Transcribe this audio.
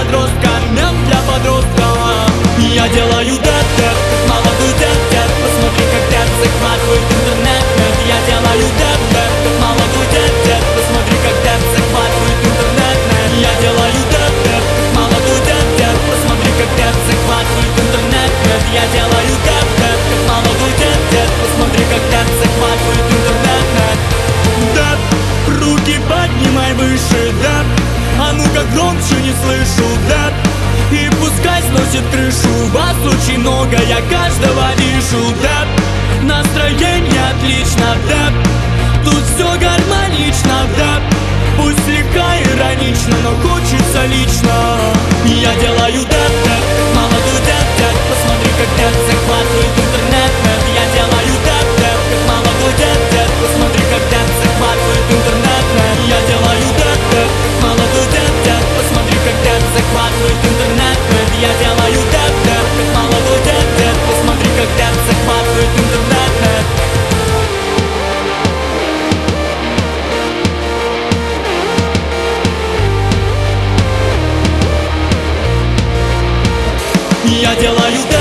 подростка, мем для подростка. Я делаю дэп, дэп, как молодой дэп, дэп. Посмотри, как дэп захватывает интернет, нет. Я делаю дэп, дэп, как молодой дэп, дэп. Посмотри, как дэп захватывает интернет, нет. Я делаю дэп, дэп, как молодой дэп, дэп. Посмотри, как дэп захватывает интернет, нет. Я делаю дэп, дэп, как молодой дэп, дэп. Посмотри, как дэп захватывает интернет, нет. Дэп, руки поднимай выше, дэп. А ну-ка громче, не слышу, дэп. И пускай сносит крышу. Вас очень много, я каждого вижу, дэп. Настроение отлично, дэп. Тут все гармонично, дэп. Пусть слегка иронично, но хочется лично. Я делаю дэп, дэп, как молодой дэп, дэп. Посмотри, как дэп захватывает интернет, нет. Я делаю дэп, дэп, как молодой дэп, дэп. Посмотри, как дэп захватывает интернет, нет. Я делаю дэп, дэп, как молодой дэп, дэп. Посмотри, как дэп захватывает интернет, нет. Я делаю дэп, дэп, как молодой дэп, дэп. Посмотри, как дэп захватывает интернет, нет. Я делаю